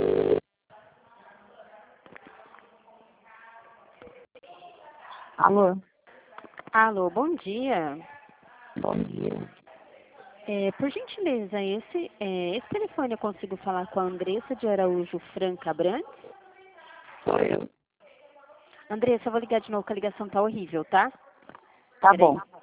Alô? Alô, bom dia. Bom dia. Por gentileza, esse telefone eu consigo falar com a Andressa de Araújo Franca Abrantes? Sou eu. Andressa, eu vou ligar de novo que a ligação tá horrível, tá? Tá Peraí. bom.